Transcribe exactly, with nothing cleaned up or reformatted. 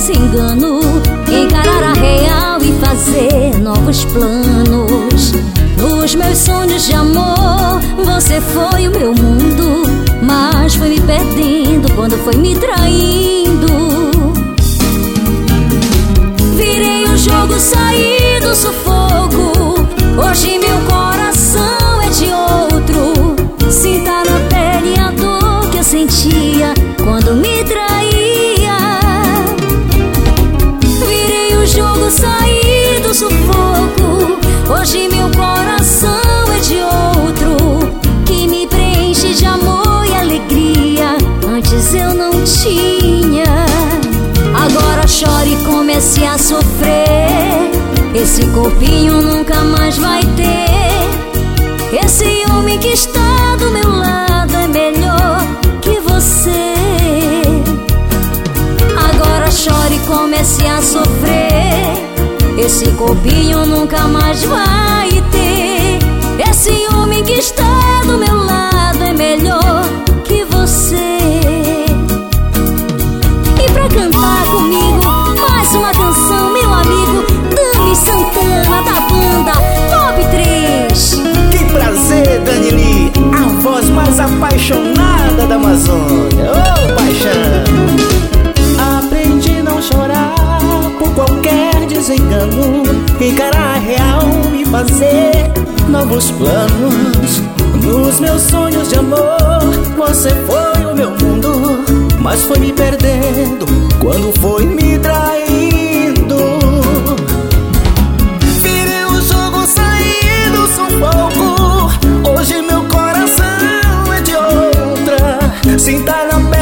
desengano, encarar a real e fazer novos planos. Nos meus sonhos de amor, você foi o meu mundo, mas foi me perdendo quando foi me traindo. Virei o jogo, saí do sufoco, hoje meu coração é de outro. Sinta na pele a dor que eu sentia quando me traía. Virei o jogo, saí do sufoco, hoje meu coração é de outro, que me preenche de amor e alegria, antes eu não tinha. Agora chore e comece a sofrer, esse corpinho nunca mais vai ter. Esse homem que está do meu lado é melhor que você. Agora chore e comece a sofrer, esse corpinho nunca mais vai ter. Esse homem que está do meu lado é melhor que você. E pra cantar comigo mais uma canção, meu amigo Dani Santana, da banda Top três. Que prazer, Dani Lee, a voz mais apaixonada da Amazônia. Ô, paixão! Aprendi a não chorar por qualquer desengano, encarar a real e fazer novos planos. Nos meus sonhos de amor, você foi o meu mundo, mas foi me perdendo quando foi me traindo. Virei o jogo, saí do sufoco, hoje meu coração é de outra. Sinta na pele